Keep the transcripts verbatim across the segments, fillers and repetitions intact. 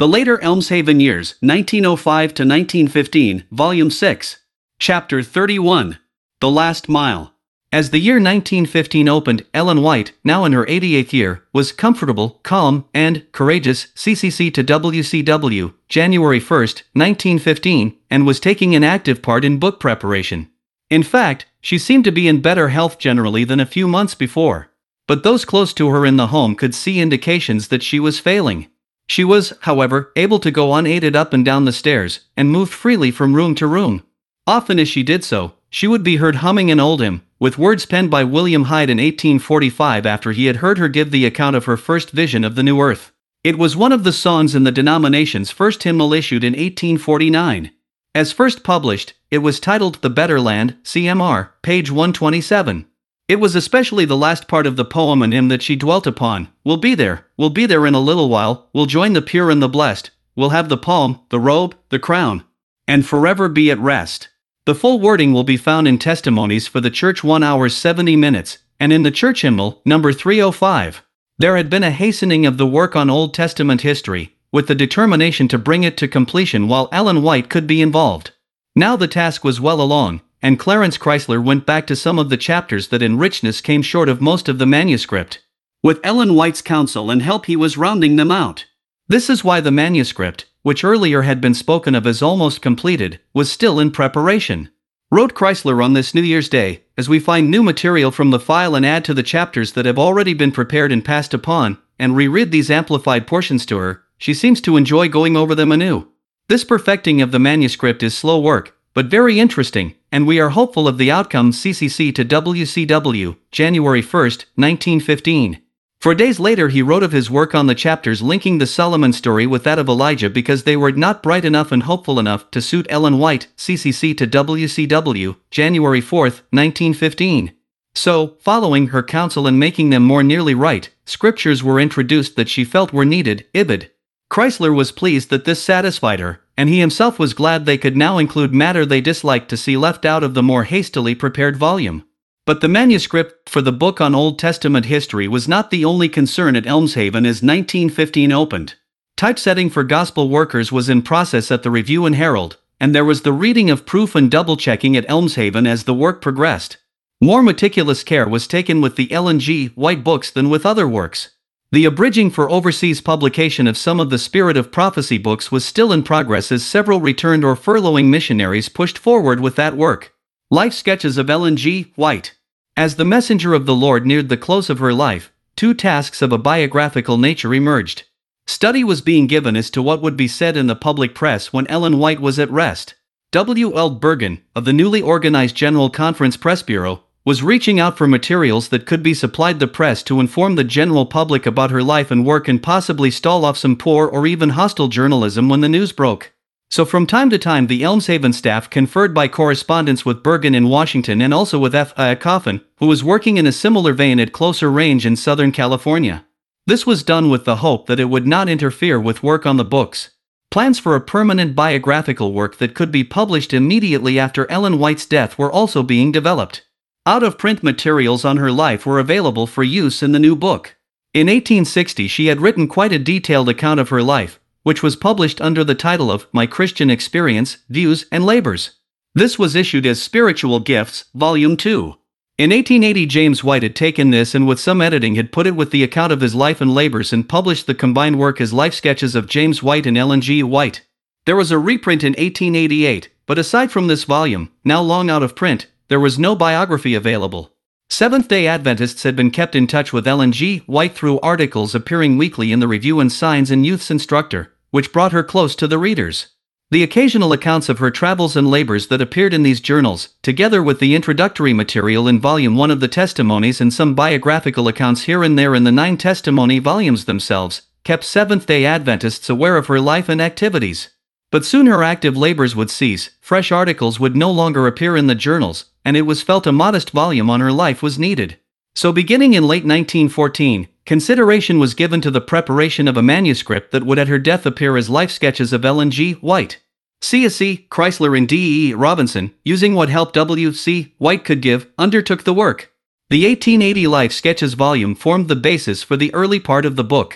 The Later Elmshaven Years, nineteen oh five to nineteen fifteen, Volume six. Chapter thirty-one. The Last Mile. As the year nineteen fifteen opened, Ellen White, now in her eighty-eighth year, was comfortable, calm, and courageous, C C C to W C W, January first, nineteen fifteen, and was taking an active part in book preparation. In fact, she seemed to be in better health generally than a few months before. But those close to her in the home could see indications that she was failing. She was, however, able to go unaided up and down the stairs, and moved freely from room to room. Often as she did so, she would be heard humming an old hymn, with words penned by William Hyde in eighteen forty-five after he had heard her give the account of her first vision of the new earth. It was one of the songs in the denomination's first hymnal issued in eighteen forty-nine. As first published, it was titled The Better Land, C M R, page one twenty-seven. It was especially the last part of the poem and hymn that she dwelt upon. We'll be there, we'll be there in a little while, we'll join the pure and the blessed, we'll have the palm, the robe, the crown, and forever be at rest. The full wording will be found in Testimonies for the Church one hour seventy minutes, and in the Church Hymnal, number three oh five. There had been a hastening of the work on Old Testament history, with the determination to bring it to completion while Ellen White could be involved. Now the task was well along, and Clarence Chrysler went back to some of the chapters that in richness came short of most of the manuscript. With Ellen White's counsel and help he was rounding them out. This is why the manuscript, which earlier had been spoken of as almost completed, was still in preparation. Wrote Chrysler on this New Year's Day, as we find new material from the file and add to the chapters that have already been prepared and passed upon, and reread these amplified portions to her, she seems to enjoy going over them anew. This perfecting of the manuscript is slow work, but very interesting, and we are hopeful of the outcome. C C C to W C W, January first, nineteen fifteen. For days later he wrote of his work on the chapters linking the Solomon story with that of Elijah because they were not bright enough and hopeful enough to suit Ellen White, C C C to W C W, January fourth, nineteen fifteen. So, following her counsel and making them more nearly right, scriptures were introduced that she felt were needed. Ibid. Chrysler was pleased that this satisfied her, and he himself was glad they could now include matter they disliked to see left out of the more hastily prepared volume. But the manuscript for the book on Old Testament history was not the only concern at Elmshaven as nineteen fifteen opened. Typesetting for gospel workers was in process at the Review and Herald, and there was the reading of proof and double-checking at Elmshaven as the work progressed. More meticulous care was taken with the Ellen G. White books than with other works. The abridging for overseas publication of some of the Spirit of Prophecy books was still in progress as several returned or furloughing missionaries pushed forward with that work. Life Sketches of Ellen G. White. As the messenger of the Lord neared the close of her life, two tasks of a biographical nature emerged. Study was being given as to what would be said in the public press when Ellen White was at rest. W L Bergen, of the newly organized General Conference Press Bureau, was reaching out for materials that could be supplied the press to inform the general public about her life and work and possibly stall off some poor or even hostile journalism when the news broke. So from time to time the Elmshaven staff conferred by correspondence with Bergen in Washington and also with F I Coffin, who was working in a similar vein at closer range in Southern California. This was done with the hope that it would not interfere with work on the books. Plans for a permanent biographical work that could be published immediately after Ellen White's death were also being developed. Out-of-print materials on her life were available for use in the new book. In eighteen sixty she had written quite a detailed account of her life, which was published under the title of My Christian Experience, Views, and Labors. This was issued as Spiritual Gifts, Volume two. In eighteen eighty James White had taken this and with some editing had put it with the account of his life and labors and published the combined work as Life Sketches of James White and Ellen G. White. There was a reprint in eighteen eighty-eight, but aside from this volume, now long out of print, there was no biography available. Seventh-day Adventists had been kept in touch with Ellen G. White through articles appearing weekly in the Review and Signs and Youth's Instructor, which brought her close to the readers. The occasional accounts of her travels and labors that appeared in these journals, together with the introductory material in Volume one of the Testimonies and some biographical accounts here and there in the nine testimony volumes themselves, kept Seventh-day Adventists aware of her life and activities. But soon her active labors would cease, fresh articles would no longer appear in the journals, and it was felt a modest volume on her life was needed. So beginning in late nineteen fourteen, consideration was given to the preparation of a manuscript that would at her death appear as Life Sketches of Ellen G. White. C S C. Chrysler and D E Robinson, using what help W C White could give, undertook the work. The eighteen eighty Life Sketches volume formed the basis for the early part of the book.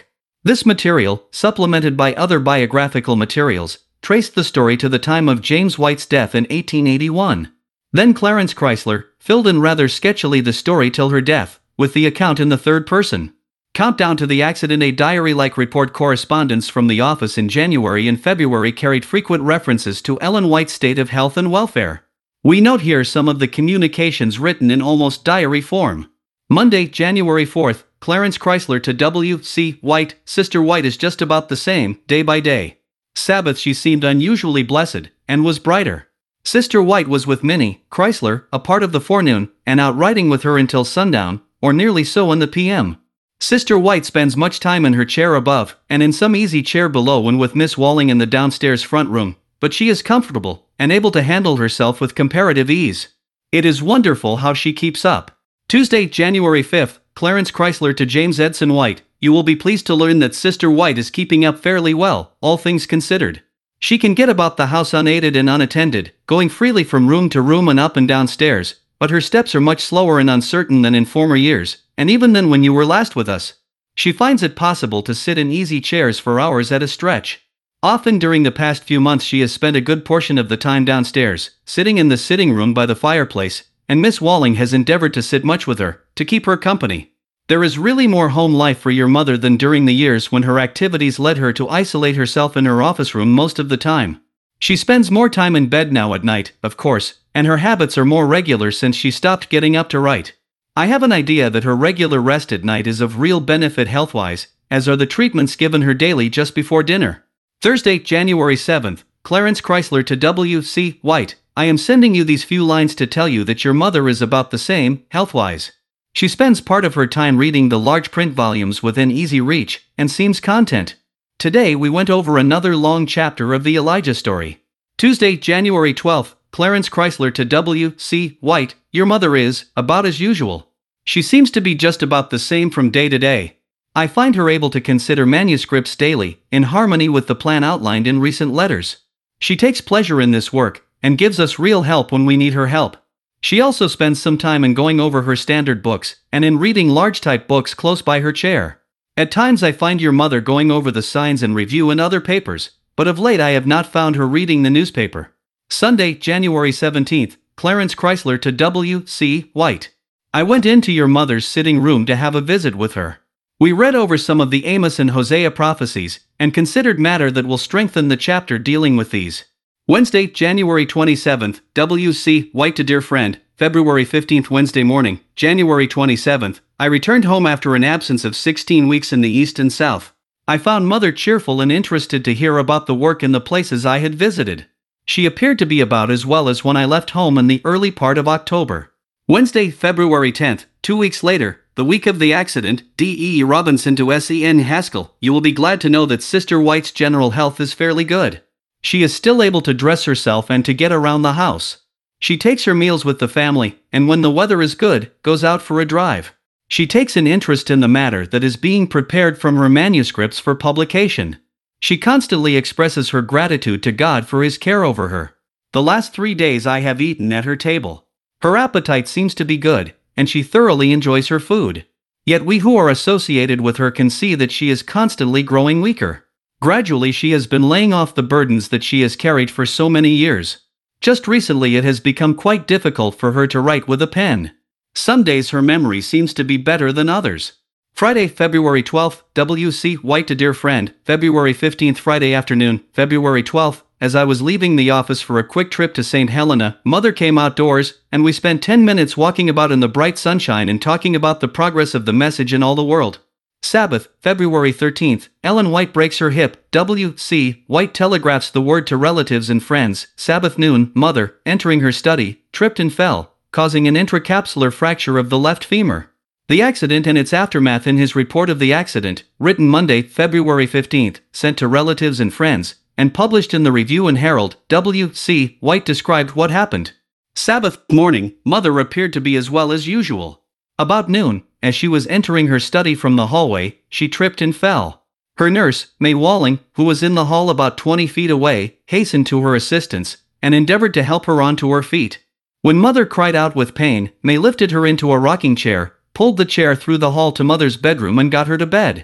This material, supplemented by other biographical materials, traced the story to the time of James White's death in eighteen eighty-one. Then Clarence Chrysler filled in rather sketchily the story till her death, with the account in the third person. Countdown to the accident. A diary-like report. Correspondence from the office in January and February carried frequent references to Ellen White's state of health and welfare. We note here some of the communications written in almost diary form. Monday, January fourth, Clarence Chrysler to W C White. Sister White is just about the same, day by day. Sabbath she seemed unusually blessed, and was brighter. Sister White was with Minnie Chrysler a part of the forenoon, and out riding with her until sundown, or nearly so in the P M Sister White spends much time in her chair above, and in some easy chair below when with Miss Walling in the downstairs front room, but she is comfortable, and able to handle herself with comparative ease. It is wonderful how she keeps up. Tuesday, January fifth, Clarence Chrysler to James Edson White. You will be pleased to learn that Sister White is keeping up fairly well, all things considered. She can get about the house unaided and unattended, going freely from room to room and up and down stairs, but her steps are much slower and uncertain than in former years, and even than when you were last with us. She finds it possible to sit in easy chairs for hours at a stretch. Often during the past few months she has spent a good portion of the time downstairs, sitting in the sitting room by the fireplace, and Miss Walling has endeavored to sit much with her, to keep her company. There is really more home life for your mother than during the years when her activities led her to isolate herself in her office room most of the time. She spends more time in bed now at night, of course, and her habits are more regular since she stopped getting up to write. I have an idea that her regular rest at night is of real benefit health-wise, as are the treatments given her daily just before dinner. Thursday, January seventh, Clarence Chrysler to W C White. I am sending you these few lines to tell you that your mother is about the same, health-wise. She spends part of her time reading the large print volumes within easy reach, and seems content. Today we went over another long chapter of the Elijah story. Tuesday, January twelfth, Clarence Chrysler to W C White. Your mother is about as usual. She seems to be just about the same from day to day. I find her able to consider manuscripts daily, in harmony with the plan outlined in recent letters. She takes pleasure in this work, and gives us real help when we need her help. She also spends some time in going over her standard books, and in reading large type books close by her chair. At times I find your mother going over the Signs and Review and other papers, but of late I have not found her reading the newspaper. Sunday, January seventeenth, Clarence Chrysler to W C White. I went into your mother's sitting room to have a visit with her. We read over some of the Amos and Hosea prophecies, and considered matter that will strengthen the chapter dealing with these. Wednesday, January twenty-seventh, W C White to Dear Friend. February fifteenth, Wednesday morning, January twenty-seventh, I returned home after an absence of sixteen weeks in the East and South. I found Mother cheerful and interested to hear about the work in the places I had visited. She appeared to be about as well as when I left home in the early part of October. Wednesday, February tenth, two weeks later, the week of the accident, D E Robinson to S E N Haskell. You will be glad to know that Sister White's general health is fairly good. She is still able to dress herself and to get around the house. She takes her meals with the family, and when the weather is good, goes out for a drive. She takes an interest in the matter that is being prepared from her manuscripts for publication. She constantly expresses her gratitude to God for His care over her. The last three days I have eaten at her table. Her appetite seems to be good, and she thoroughly enjoys her food. Yet we who are associated with her can see that she is constantly growing weaker. Gradually she has been laying off the burdens that she has carried for so many years. Just recently it has become quite difficult for her to write with a pen. Some days her memory seems to be better than others. Friday, February twelfth, W C White to Dear Friend. February fifteenth, Friday afternoon, February twelfth, as I was leaving the office for a quick trip to Saint Helena, Mother came outdoors, and we spent ten minutes walking about in the bright sunshine and talking about the progress of the message in all the world. Sabbath, February thirteenth, Ellen White breaks her hip. W C White telegraphs the word to relatives and friends. Sabbath noon, Mother, entering her study, tripped and fell, causing an intracapsular fracture of the left femur. The accident and its aftermath. In his report of the accident, written Monday, February fifteenth, sent to relatives and friends, and published in the Review and Herald, W C White described what happened. Sabbath morning, Mother appeared to be as well as usual. About noon, as she was entering her study from the hallway, she tripped and fell. Her nurse, May Walling, who was in the hall about twenty feet away, hastened to her assistance, and endeavored to help her onto her feet. When Mother cried out with pain, May lifted her into a rocking chair, pulled the chair through the hall to Mother's bedroom and got her to bed.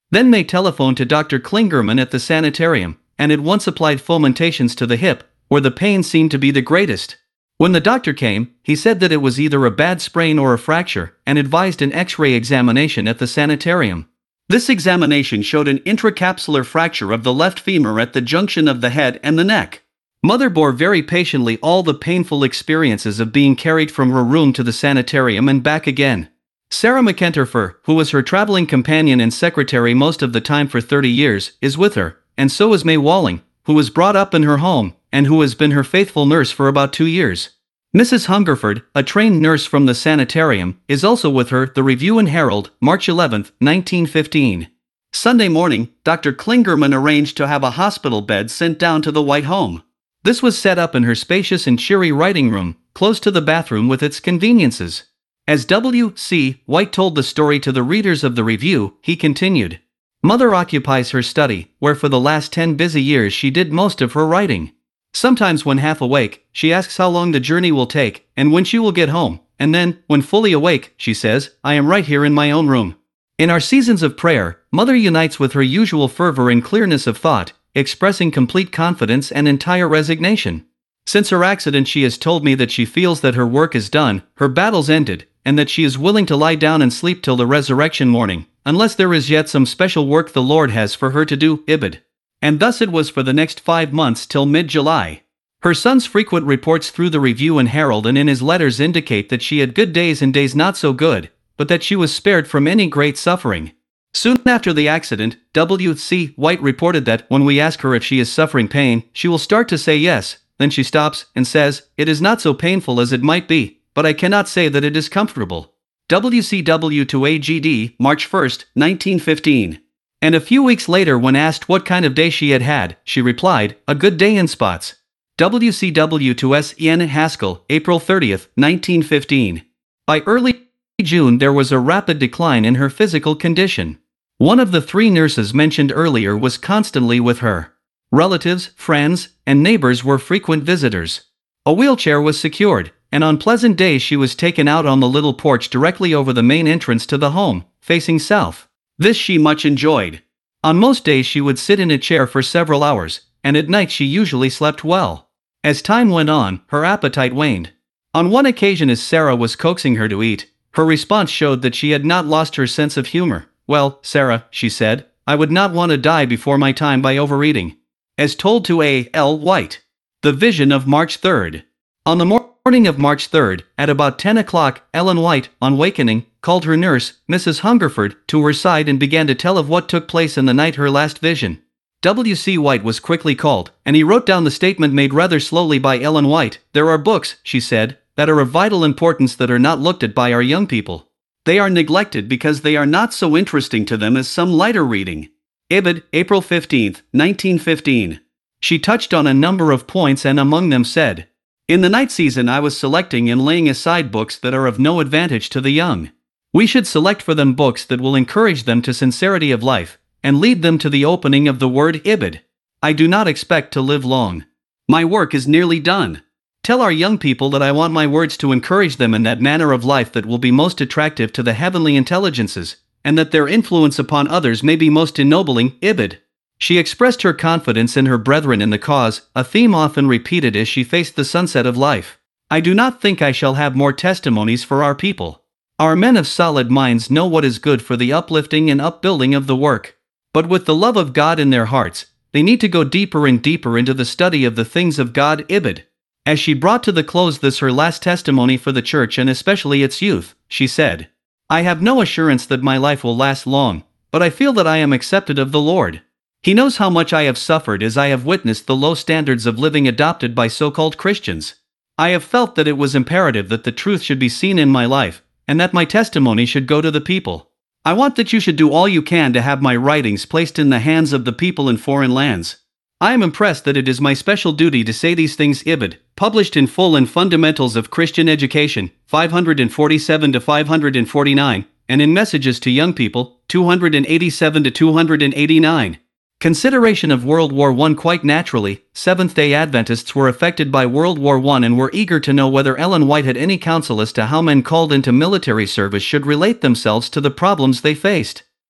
Then May telephoned to Doctor Klingerman at the sanitarium, and at once applied fomentations to the hip, where the pain seemed to be the greatest. When the doctor came, he said that it was either a bad sprain or a fracture, and advised an X-ray examination at the sanitarium. This examination showed an intracapsular fracture of the left femur at the junction of the head and the neck. Mother bore very patiently all the painful experiences of being carried from her room to the sanitarium and back again. Sarah McEnterfer, who was her traveling companion and secretary most of the time for thirty years, is with her, and so is May Walling, who was brought up in her home, and who has been her faithful nurse for about two years. Missus Hungerford, a trained nurse from the sanitarium, is also with her. The Review and Herald, March eleventh, nineteen fifteen. Sunday morning, Doctor Klingerman arranged to have a hospital bed sent down to the White home. This was set up in her spacious and cheery writing room, close to the bathroom with its conveniences. As W C White told the story to the readers of the Review, he continued, "Mother occupies her study, where for the last ten busy years she did most of her writing. Sometimes when half awake, she asks how long the journey will take, and when she will get home, and then, when fully awake, she says, 'I am right here in my own room.' In our seasons of prayer, Mother unites with her usual fervor and clearness of thought, expressing complete confidence and entire resignation. Since her accident she has told me that she feels that her work is done, her battles ended, and that she is willing to lie down and sleep till the resurrection morning, unless there is yet some special work the Lord has for her to do, Ibid. And thus it was for the next five months till mid-July. Her son's frequent reports through the Review and Herald and in his letters indicate that she had good days and days not so good, but that she was spared from any great suffering. Soon after the accident, W C White reported that when we ask her if she is suffering pain, she will start to say yes, then she stops and says, 'It is not so painful as it might be, but I cannot say that it is comfortable.'" W C W to A G D, March first, nineteen fifteen. And a few weeks later when asked what kind of day she had had, she replied, "A good day in spots." W C W to S N Haskell, April thirtieth, nineteen fifteen. By early June there was a rapid decline in her physical condition. One of the three nurses mentioned earlier was constantly with her. Relatives, friends, and neighbors were frequent visitors. A wheelchair was secured, and on pleasant days she was taken out on the little porch directly over the main entrance to the home, facing south. This she much enjoyed. On most days she would sit in a chair for several hours, and at night she usually slept well. As time went on, her appetite waned. On one occasion as Sarah was coaxing her to eat, her response showed that she had not lost her sense of humor. "Well, Sarah," she said, "I would not want to die before my time by overeating." As told to A L White. The Vision of March third. On the morning of March third, at about ten o'clock, Ellen White, on wakening, called her nurse, Missus Hungerford, to her side and began to tell of what took place in the night her last vision. W C White was quickly called, and he wrote down the statement made rather slowly by Ellen White. "There are books," she said, "that are of vital importance that are not looked at by our young people. They are neglected because they are not so interesting to them as some lighter reading." Ibid, April fifteenth, nineteen fifteen. She touched on a number of points and among them said, "In the night season I was selecting and laying aside books that are of no advantage to the young. We should select for them books that will encourage them to sincerity of life, and lead them to the opening of the word Ibid. I do not expect to live long. My work is nearly done. Tell our young people that I want my words to encourage them in that manner of life that will be most attractive to the heavenly intelligences, and that their influence upon others may be most ennobling, Ibid." She expressed her confidence in her brethren in the cause, a theme often repeated as she faced the sunset of life. "I do not think I shall have more testimonies for our people. Our men of solid minds know what is good for the uplifting and upbuilding of the work. But with the love of God in their hearts, they need to go deeper and deeper into the study of the things of God, Ibid." As she brought to the close this her last testimony for the church and especially its youth, she said, "I have no assurance that my life will last long, but I feel that I am accepted of the Lord. He knows how much I have suffered as I have witnessed the low standards of living adopted by so-called Christians. I have felt that it was imperative that the truth should be seen in my life, and that my testimony should go to the people. I want that you should do all you can to have my writings placed in the hands of the people in foreign lands. I am impressed that it is my special duty to say these things. Ibid, published in full in Fundamentals of Christian Education, five forty-seven to five forty-nine, and in Messages to Young People, two eighty-seven to two eighty-nine. Consideration of World War One. Quite naturally, Seventh-day Adventists were affected by World War One and were eager to know whether Ellen White had any counsel as to how men called into military service should relate themselves to the problems they faced.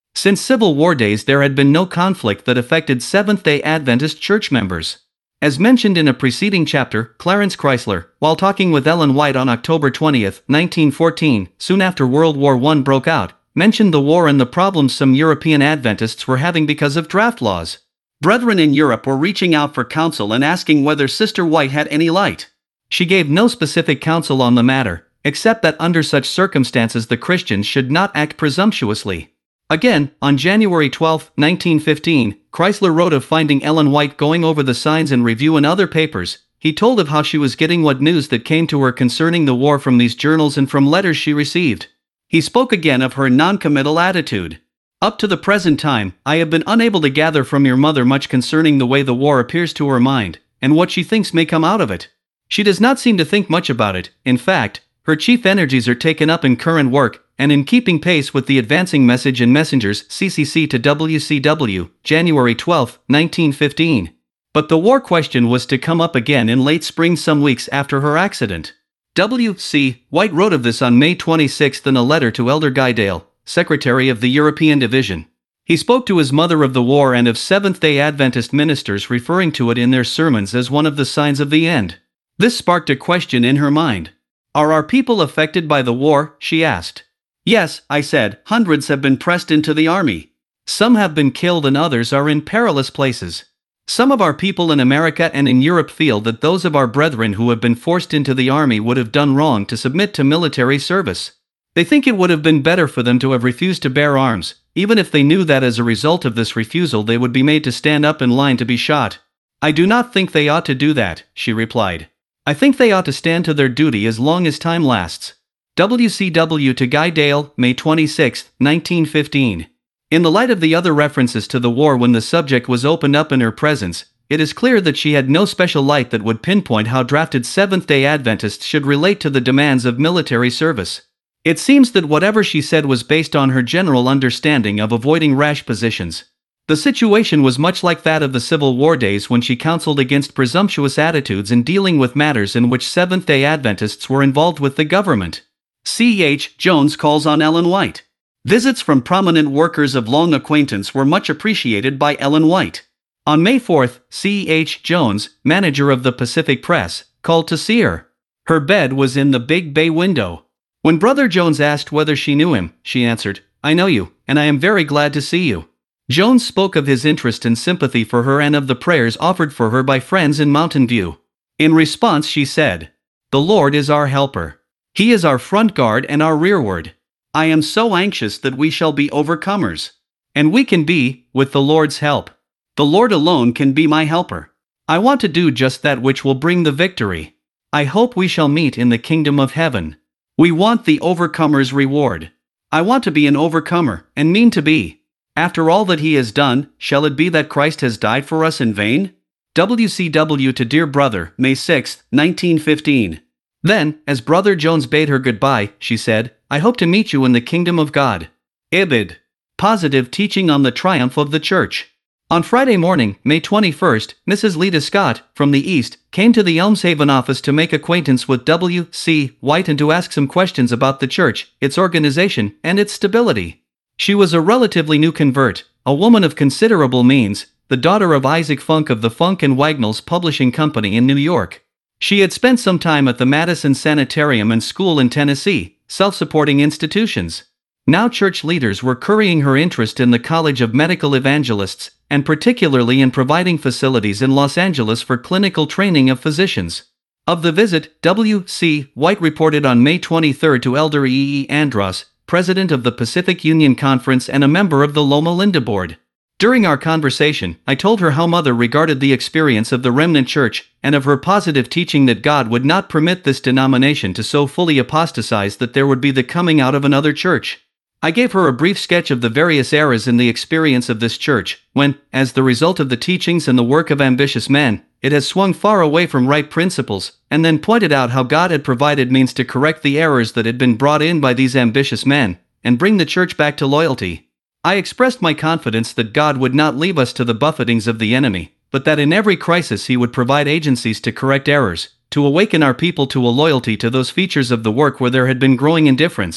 Since Civil War days there had been no conflict that affected Seventh-day Adventist church members. As mentioned in a preceding chapter, Clarence Chrysler, while talking with Ellen White on October twentieth, nineteen fourteen, soon after World War One broke out, mentioned the war and the problems some European Adventists were having because of draft laws. Brethren in Europe were reaching out for counsel and asking whether Sister White had any light. She gave no specific counsel on the matter, except that under such circumstances the Christians should not act presumptuously. Again, on January twelfth, nineteen fifteen, Chrysler wrote of finding Ellen White going over the Signs and Review and other papers. He told of how she was getting what news that came to her concerning the war from these journals and from letters she received. He spoke again of her non-committal attitude. Up to the present time, I have been unable to gather from your mother much concerning the way the war appears to her mind, and what she thinks may come out of it. She does not seem to think much about it. In fact, her chief energies are taken up in current work, and in keeping pace with the advancing message in Messengers C C C to W C W, January twelfth, nineteen fifteen. But the war question was to come up again in late spring some weeks after her accident. W C White wrote of this on May twenty-sixth in a letter to Elder Guy Dale, Secretary of the European Division. He spoke to his mother of the war and of Seventh-day Adventist ministers referring to it in their sermons as one of the signs of the end. This sparked a question in her mind. Are our people affected by the war? She asked. Yes, I said, hundreds have been pressed into the army. Some have been killed and others are in perilous places. Some of our people in America and in Europe feel that those of our brethren who have been forced into the army would have done wrong to submit to military service. They think it would have been better for them to have refused to bear arms, even if they knew that as a result of this refusal they would be made to stand up in line to be shot. I do not think they ought to do that, she replied. I think they ought to stand to their duty as long as time lasts. W C W to Guy Dale, May twenty-sixth, nineteen fifteen. In the light of the other references to the war when the subject was opened up in her presence, it is clear that she had no special light that would pinpoint how drafted Seventh-day Adventists should relate to the demands of military service. It seems that whatever she said was based on her general understanding of avoiding rash positions. The situation was much like that of the Civil War days when she counseled against presumptuous attitudes in dealing with matters in which Seventh-day Adventists were involved with the government. C H Jones calls on Ellen White. Visits from prominent workers of long acquaintance were much appreciated by Ellen White. On May fourth, C H Jones, manager of the Pacific Press, called to see her. Her bed was in the big bay window. When Brother Jones asked whether she knew him, she answered, I know you, and I am very glad to see you. Jones spoke of his interest and sympathy for her and of the prayers offered for her by friends in Mountain View. In response she said, The Lord is our helper. He is our front guard and our rearward. I am so anxious that we shall be overcomers. And we can be, with the Lord's help. The Lord alone can be my helper. I want to do just that which will bring the victory. I hope we shall meet in the kingdom of heaven. We want the overcomer's reward. I want to be an overcomer, and mean to be. After all that he has done, shall it be that Christ has died for us in vain? W C W to Dear Brother, May sixth, nineteen fifteen. Then, as Brother Jones bade her goodbye, she said, I hope to meet you in the kingdom of God. Ibid. Positive teaching on the triumph of the church. On Friday morning, May twenty-first, Missus Lita Scott, from the East, came to the Elmshaven office to make acquaintance with W C White and to ask some questions about the church, its organization, and its stability. She was a relatively new convert, a woman of considerable means, the daughter of Isaac Funk of the Funk and Wagnalls Publishing Company in New York. She had spent some time at the Madison Sanitarium and School in Tennessee, self-supporting institutions. Now church leaders were currying her interest in the College of Medical Evangelists, and particularly in providing facilities in Los Angeles for clinical training of physicians. Of the visit, W C White reported on May twenty-third to Elder E E Andros, president of the Pacific Union Conference and a member of the Loma Linda Board. During our conversation, I told her how Mother regarded the experience of the remnant church, and of her positive teaching that God would not permit this denomination to so fully apostatize that there would be the coming out of another church. I gave her a brief sketch of the various eras in the experience of this church, when, as the result of the teachings and the work of ambitious men, it has swung far away from right principles, and then pointed out how God had provided means to correct the errors that had been brought in by these ambitious men, and bring the church back to loyalty. I expressed my confidence that God would not leave us to the buffetings of the enemy, but that in every crisis He would provide agencies to correct errors, to awaken our people to a loyalty to those features of the work where there had been growing indifference.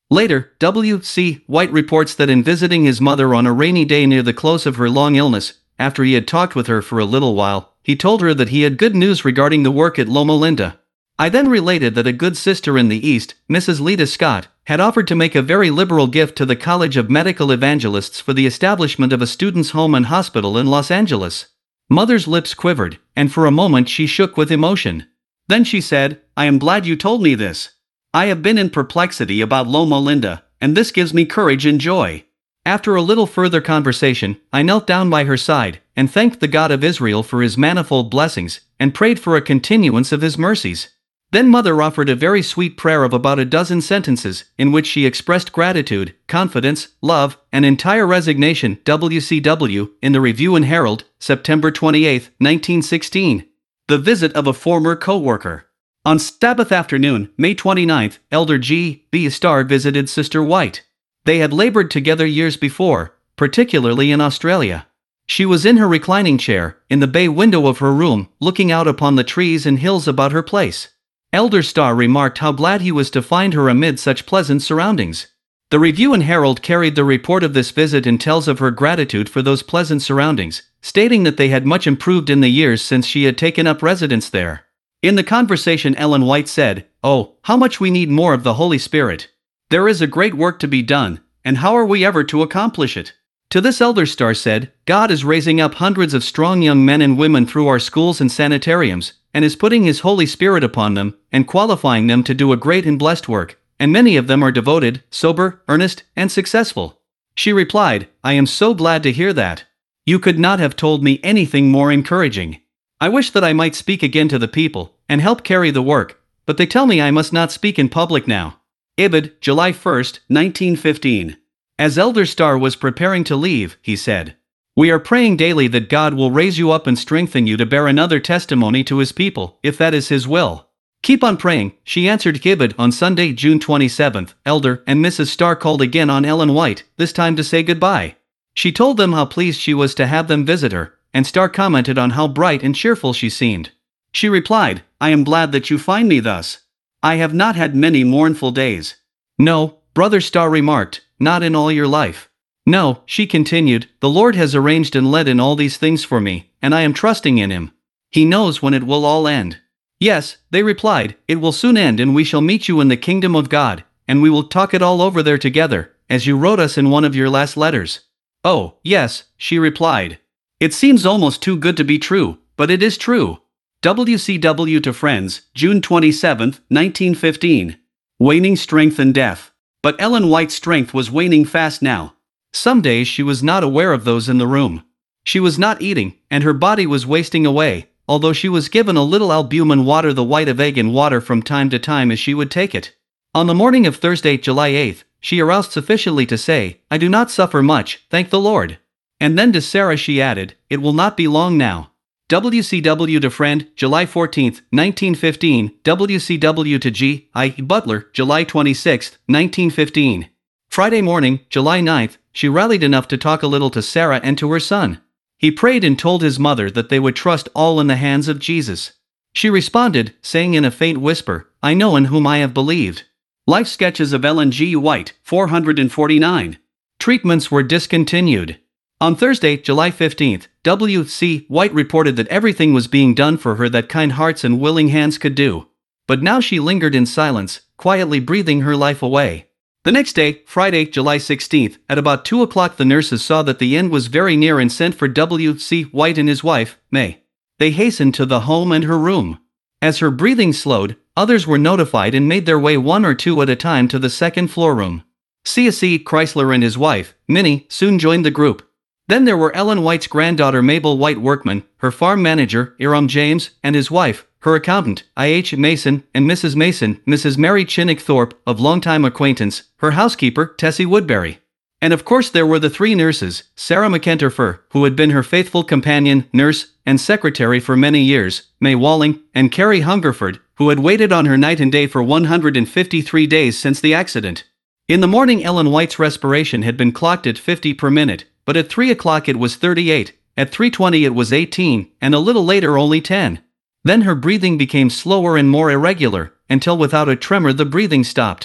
Later, W C White reports that in visiting his mother on a rainy day near the close of her long illness, after he had talked with her for a little while, he told her that he had good news regarding the work at Loma Linda. I then related that a good sister in the East, Missus Lita Scott, had offered to make a very liberal gift to the College of Medical Evangelists for the establishment of a student's home and hospital in Los Angeles. Mother's lips quivered, and for a moment she shook with emotion. Then she said, "I am glad you told me this. I have been in perplexity about Loma Linda, and this gives me courage and joy." After a little further conversation, I knelt down by her side, and thanked the God of Israel for his manifold blessings, and prayed for a continuance of his mercies. Then Mother offered a very sweet prayer of about a dozen sentences, in which she expressed gratitude, confidence, love, and entire resignation. W C W, in the Review and Herald, September twenty-eighth, nineteen sixteen. The visit of a former co-worker. On Sabbath afternoon, May twenty-ninth, Elder G B Starr visited Sister White. They had labored together years before, particularly in Australia. She was in her reclining chair, in the bay window of her room, looking out upon the trees and hills about her place. Elder Starr remarked how glad he was to find her amid such pleasant surroundings. The Review and Herald carried the report of this visit and tells of her gratitude for those pleasant surroundings, stating that they had much improved in the years since she had taken up residence there. In the conversation, Ellen White said, "Oh, how much we need more of the Holy Spirit. There is a great work to be done, and how are we ever to accomplish it?" To this, Elder Starr said, "God is raising up hundreds of strong young men and women through our schools and sanitariums, and is putting His Holy Spirit upon them, and qualifying them to do a great and blessed work, and many of them are devoted, sober, earnest, and successful." She replied, "I am so glad to hear that. You could not have told me anything more encouraging. I wish that I might speak again to the people, and help carry the work, but they tell me I must not speak in public now." Ibid, July first, nineteen fifteen. As Elder Starr was preparing to leave, he said, "We are praying daily that God will raise you up and strengthen you to bear another testimony to His people, if that is His will. Keep on praying," she answered. Ibid, on Sunday, June twenty-seventh, Elder and Missus Starr called again on Ellen White, this time to say goodbye. She told them how pleased she was to have them visit her, and Starr commented on how bright and cheerful she seemed. She replied, "I am glad that you find me thus. I have not had many mournful days." "No," Brother Starr remarked, "not in all your life." "No," she continued, "the Lord has arranged and led in all these things for me, and I am trusting in Him. He knows when it will all end." "Yes," they replied, "it will soon end, and we shall meet you in the kingdom of God, and we will talk it all over there together, as you wrote us in one of your last letters." "Oh, yes," she replied. "It seems almost too good to be true, but it is true." W C W to Friends, June twenty-seventh, nineteen fifteen. Waning strength and death. But Ellen White's strength was waning fast now. Some days she was not aware of those in the room. She was not eating, and her body was wasting away, although she was given a little albumin water, the white of egg in water, from time to time as she would take it. On the morning of Thursday, July eighth, she aroused sufficiently to say, "I do not suffer much, thank the Lord." And then to Sarah she added, "It will not be long now." W C W to Friend, July fourteenth, nineteen fifteen. W C W to G I Butler, July twenty-sixth, nineteen fifteen. Friday morning, July ninth, she rallied enough to talk a little to Sarah and to her son. He prayed and told his mother that they would trust all in the hands of Jesus. She responded, saying in a faint whisper, "I know in whom I have believed." Life Sketches of Ellen G. White, four hundred forty-nine. Treatments were discontinued. On Thursday, July fifteenth, W C White reported that everything was being done for her that kind hearts and willing hands could do. But now she lingered in silence, quietly breathing her life away. The next day, Friday, July sixteenth, at about two o'clock, the nurses saw that the end was very near and sent for W C White and his wife, May. They hastened to the home and her room. As her breathing slowed, others were notified and made their way one or two at a time to the second floor room. C S C Chrysler and his wife, Minnie, soon joined the group. Then there were Ellen White's granddaughter Mabel White Workman, her farm manager, Iram James, and his wife, her accountant, I H Mason, and Missus Mason, Missus Mary Chinnock Thorpe, of longtime acquaintance, her housekeeper, Tessie Woodbury. And of course there were the three nurses, Sarah McEnterfer, who had been her faithful companion, nurse, and secretary for many years, May Walling, and Carrie Hungerford, who had waited on her night and day for one hundred fifty-three days since the accident. In the morning, Ellen White's respiration had been clocked at fifty per minute, but at three o'clock it was thirty-eight, at three twenty it was eighteen, and a little later only ten. Then her breathing became slower and more irregular, until without a tremor the breathing stopped.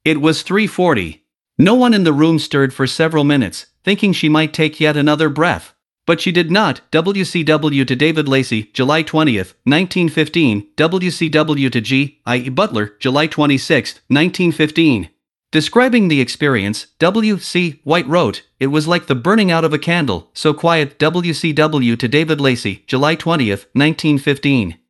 It was three forty. No one in the room stirred for several minutes, thinking she might take yet another breath. But she did not. W C W to David Lacey, July twentieth, nineteen fifteen. W C W to G I Butler, July twenty-sixth, nineteen fifteen. Describing the experience, W C White wrote, "It was like the burning out of a candle, so quiet." W C W to David Lacey, July twentieth, nineteen fifteen.